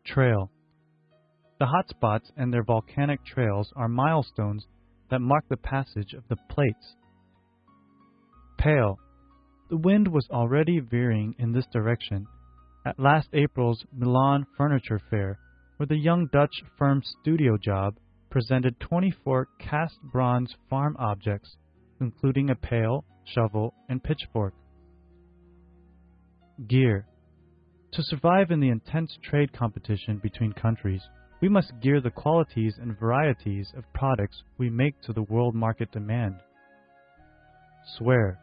Trail. The hotspots and their volcanic trails are milestones that mark the passage of the plates. Pale. The wind was already veering in this direction at last April's Milan Furniture Fair, where the young Dutch firm Studio Job presented 24 cast bronze farm objects, including a pail, shovel, and pitchfork. Gear. To survive in the intense trade competition between countries, we must gear the qualities and varieties of products we make to the world market demand. Swear.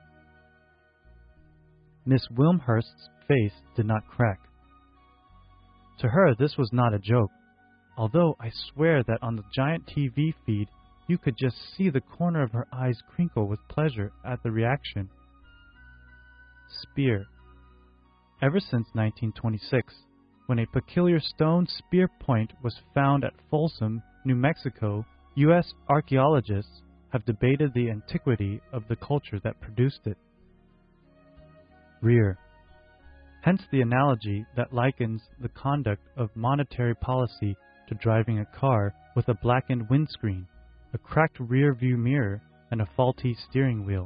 Miss Wilmhurst's face did not crack. To her, this was not a joke, although I swear that on the giant TV feed, you could just see the corner of her eyes crinkle with pleasure at the reaction. Spear. Ever since 1926, when a peculiar stone spear point was found at Folsom, New Mexico, U.S. archaeologists have debated the antiquity of the culture that produced it. Rear. Hence the analogy that likens the conduct of monetary policy to driving a car with a blackened windscreen, a cracked rear view mirror, and a faulty steering wheel.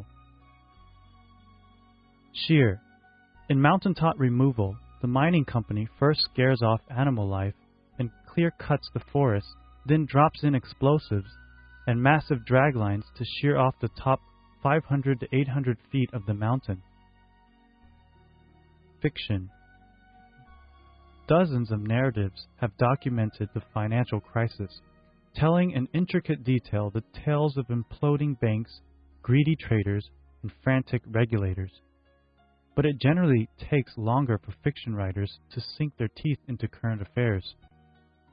Shear. In mountaintop removal, the mining company first scares off animal life and clear cuts the forest, then drops in explosives and massive draglines to shear off the top 500 to 800 feet of the mountain. Fiction. Dozens of narratives have documented the financial crisis, telling in intricate detail the tales of imploding banks, greedy traders, and frantic regulators. But it generally takes longer for fiction writers to sink their teeth into current affairs.